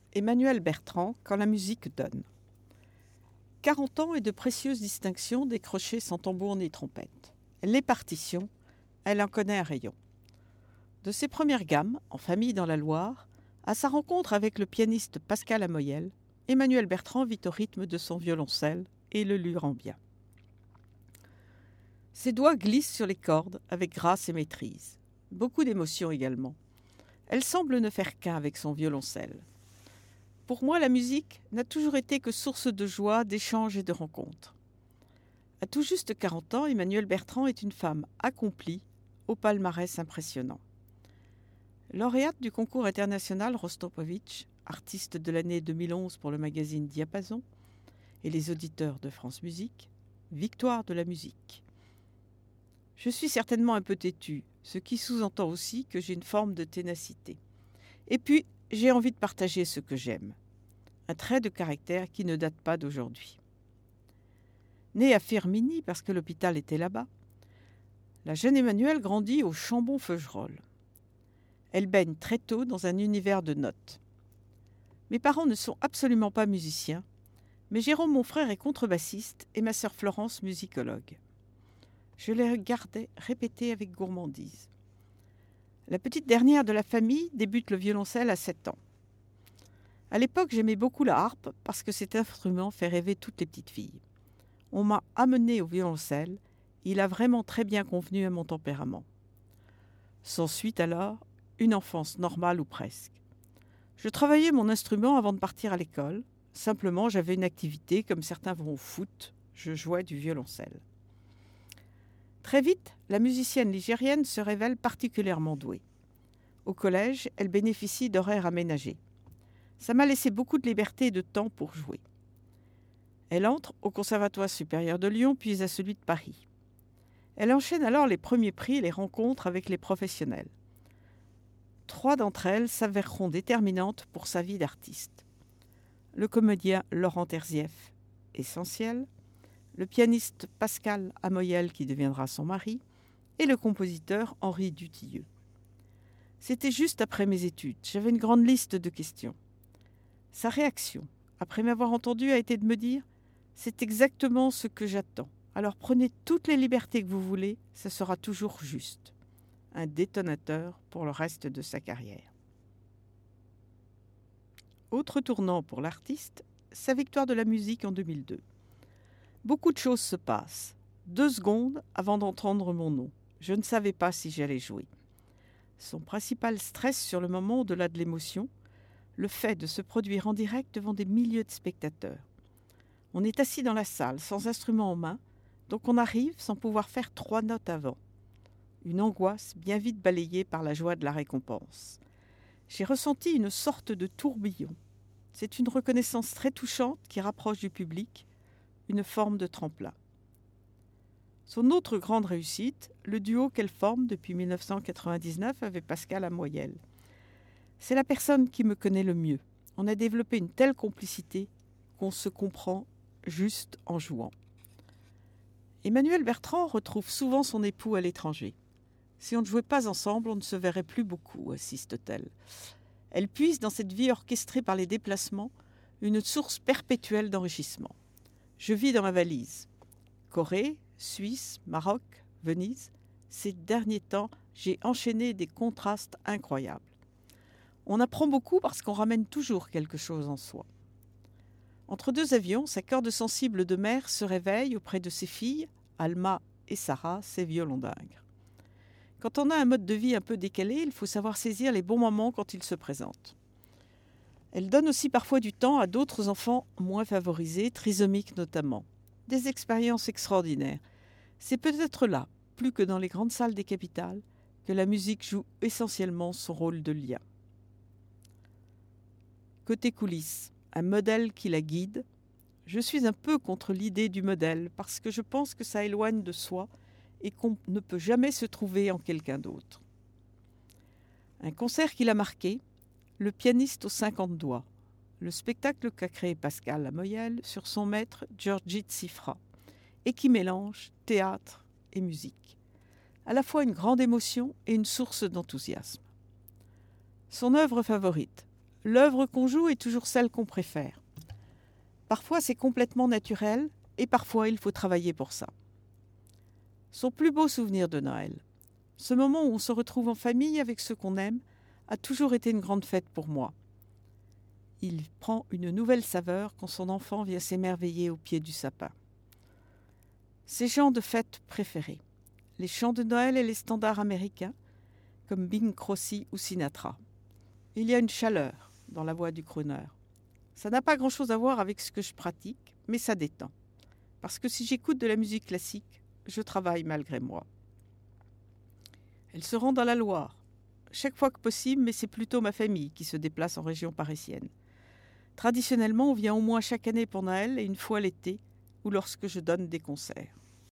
Emmanuel Bertrand, Quand la musique donne. 40 ans et de précieuses distinctions décrochées sans tambour ni trompette. Les partitions, elle en connaît un rayon. De ses premières gammes, en famille dans la Loire, à sa rencontre avec le pianiste Pascal Amoyel, Emmanuel Bertrand vit au rythme de son violoncelle et le lui rend bien. Ses doigts glissent sur les cordes avec grâce et maîtrise. Beaucoup d'émotion également. Elle semble ne faire qu'un avec son violoncelle. Pour moi, la musique n'a toujours été que source de joie, d'échanges et de rencontres. À tout juste 40 ans, Emmanuel Bertrand est une femme accomplie, au palmarès impressionnant. Lauréate du concours international Rostropovitch, artiste de l'année 2011 pour le magazine Diapason et les auditeurs de France Musique, victoire de la musique. Je suis certainement un peu têtue, ce qui sous-entend aussi que j'ai une forme de ténacité. Et puis, j'ai envie de partager ce que j'aime. Un trait de caractère qui ne date pas d'aujourd'hui. Née à Firminy parce que l'hôpital était là-bas, la jeune Emmanuelle grandit au Chambon-Feugerolles. Elle baigne très tôt dans un univers de notes. Mes parents ne sont absolument pas musiciens, mais Jérôme, mon frère, est contrebassiste et ma sœur Florence, musicologue. Je les regardais répéter avec gourmandise. La petite dernière de la famille débute le violoncelle à 7 ans. À l'époque, j'aimais beaucoup la harpe parce que cet instrument fait rêver toutes les petites filles. On m'a amené au violoncelle, il a vraiment très bien convenu à mon tempérament. S'ensuit alors une enfance normale ou presque. Je travaillais mon instrument avant de partir à l'école. Simplement, j'avais une activité comme certains vont au foot, je jouais du violoncelle. Très vite, la musicienne ligérienne se révèle particulièrement douée. Au collège, elle bénéficie d'horaires aménagés. Ça m'a laissé beaucoup de liberté et de temps pour jouer. Elle entre au Conservatoire supérieur de Lyon, puis à celui de Paris. Elle enchaîne alors les premiers prix et les rencontres avec les professionnels. 3 d'entre elles s'avéreront déterminantes pour sa vie d'artiste. Le comédien Laurent Terzieff, essentiel, le pianiste Pascal Amoyel qui deviendra son mari, et le compositeur Henri Dutilleux. C'était juste après mes études, j'avais une grande liste de questions. Sa réaction, après m'avoir entendu, a été de me dire « C'est exactement ce que j'attends. Alors prenez toutes les libertés que vous voulez, ça sera toujours juste. » Un détonateur pour le reste de sa carrière. Autre tournant pour l'artiste, sa victoire de la musique en 2002. Beaucoup de choses se passent. 2 secondes avant d'entendre mon nom. Je ne savais pas si j'allais jouer. Son principal stress sur le moment, au-delà de l'émotion, le fait de se produire en direct devant des milliers de spectateurs. On est assis dans la salle, sans instrument en main, donc on arrive sans pouvoir faire 3 notes avant. Une angoisse bien vite balayée par la joie de la récompense. J'ai ressenti une sorte de tourbillon. C'est une reconnaissance très touchante qui rapproche du public, une forme de tremplin. Son autre grande réussite, le duo qu'elle forme depuis 1999 avec Pascal Amoyel. C'est la personne qui me connaît le mieux. On a développé une telle complicité qu'on se comprend juste en jouant. Emmanuel Bertrand retrouve souvent son époux à l'étranger. Si on ne jouait pas ensemble, on ne se verrait plus beaucoup, assiste-t-elle. Elle puise dans cette vie orchestrée par les déplacements une source perpétuelle d'enrichissement. Je vis dans ma valise. Corée, Suisse, Maroc, Venise. Ces derniers temps, j'ai enchaîné des contrastes incroyables. On apprend beaucoup parce qu'on ramène toujours quelque chose en soi. Entre 2 avions, sa corde sensible de mère se réveille auprès de ses filles, Alma et Sarah, ses violondingres. Quand on a un mode de vie un peu décalé, il faut savoir saisir les bons moments quand ils se présentent. Elle donne aussi parfois du temps à d'autres enfants moins favorisés, trisomiques notamment. Des expériences extraordinaires. C'est peut-être là, plus que dans les grandes salles des capitales, que la musique joue essentiellement son rôle de lien. Côté coulisses, un modèle qui la guide. Je suis un peu contre l'idée du modèle parce que je pense que ça éloigne de soi et qu'on ne peut jamais se trouver en quelqu'un d'autre. Un concert qui l'a marqué, le pianiste aux 50 doigts, le spectacle qu'a créé Pascal Amoyel sur son maître György Cifra et qui mélange théâtre et musique. À la fois une grande émotion et une source d'enthousiasme. Son œuvre favorite, l'œuvre qu'on joue est toujours celle qu'on préfère. Parfois c'est complètement naturel et parfois il faut travailler pour ça. Son plus beau souvenir de Noël, ce moment où on se retrouve en famille avec ceux qu'on aime, a toujours été une grande fête pour moi. Il prend une nouvelle saveur quand son enfant vient s'émerveiller au pied du sapin. Ses chants de fête préférés, les chants de Noël et les standards américains, comme Bing Crosby ou Sinatra. Il y a une chaleur dans la voix du crooner. Ça n'a pas grand-chose à voir avec ce que je pratique, mais ça détend. Parce que si j'écoute de la musique classique, je travaille malgré moi. Elle se rend dans la Loire, chaque fois que possible, mais c'est plutôt ma famille qui se déplace en région parisienne. Traditionnellement, on vient au moins chaque année pour Noël et une fois l'été, ou lorsque je donne des concerts.